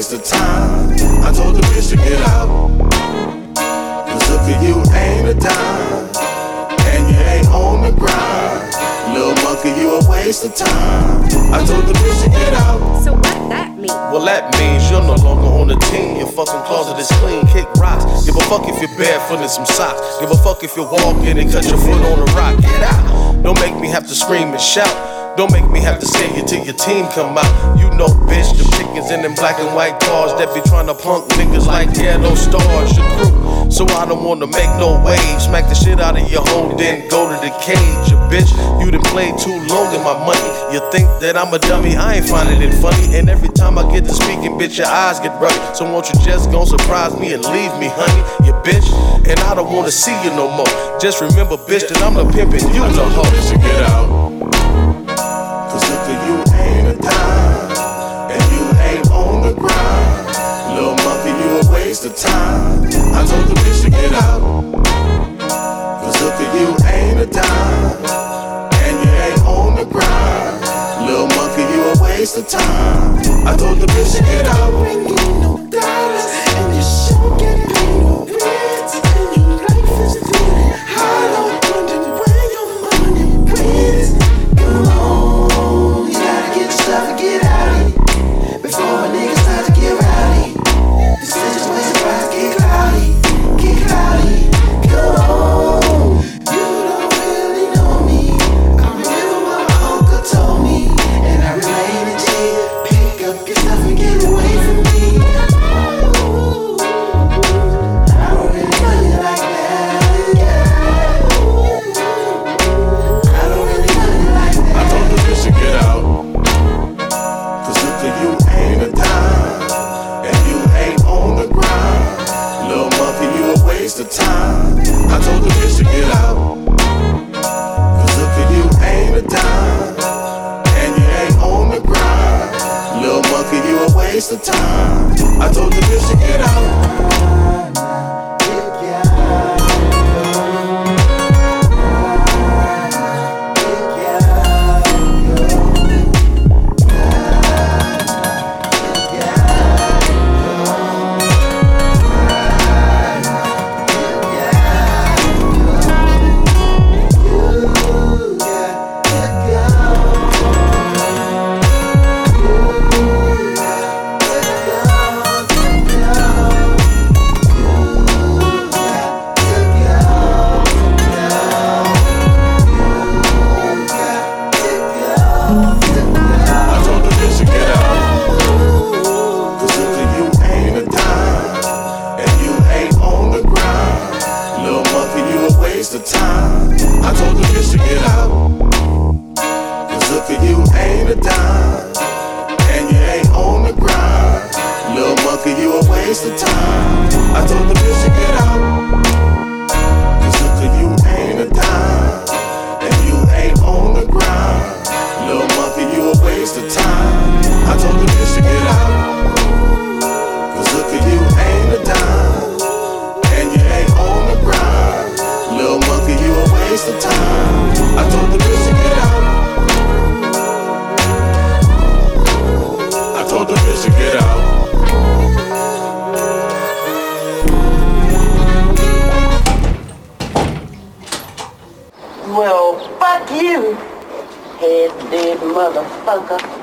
waste of time. I told the bitch to get out, cause look at you ain't a dime, and you ain't on the grind. Little monkey, you a waste of time. I told the bitch to get out. So what that mean? Well, that means you're no longer on the team. Your fucking closet is clean, kick rocks. Give a fuck if you're barefoot in some socks. Give a fuck if you're walking and cut your foot on a rock. Get out. Don't make me have to scream and shout. Don't make me have to say it till your team come out. You know, bitch, the pickings in them black and white cars that be trying to punk niggas like ghetto stars. Your crew, so I don't wanna make no waves. Smack the shit out of your home, then go to the cage. You bitch, you done played too long in my money. You think that I'm a dummy? I ain't finding it funny. And every time I get to speaking, bitch, your eyes get ruddy. So won't you just gon' surprise me and leave me, honey? You bitch, and I don't wanna see you no more. Just remember, bitch, that I'm the pimpin', you the hoe. Bitch, to get out. Cause look at you ain't a dime, and you ain't on the grind. Little monkey, you a waste of time. I told the bitch to get out, cause look at you ain't a dime, and you ain't on the grind. Little monkey, you a waste of time. I told the bitch to get out. Bring you no dollars, and you sure get paid no rent, and your life is feeling hard. I'm wondering where your money went. Come on, you gotta get your stuff and get out of here before a nigga start to get rowdy. The situation about to get cloudy, get cloudy. Come on, you don't really know me. I remember what my uncle told me, and I remain a G. Pick up your stuff and get away from me. Ooh, I don't really know you like that. Yeah. I don't really know you like that. I told the bitch to get out, cause look at you ain't a dime, and you ain't on the grind. Little monkey, you a waste of time. I told the bitch to get out, cause look at you ain't a dime, and you ain't on the grind. Little monkey, you a waste of time. I told the bitch to get out. Waste of time. I told the bitch to get out, cause look at you ain't a dime, and you ain't on the grind. Little monkey, you a waste of time. I told the bitch to get out, cause look at you ain't a dime, and you ain't on the grind. Little monkey, you a waste of time. I told the bitch to get out, cause look at you ain't a dime, and you ain't on the grind. Little monkey, you a waste of time. I told the bitch to get out. I told the bitch to get out. Well, fuck you, head dead motherfucker.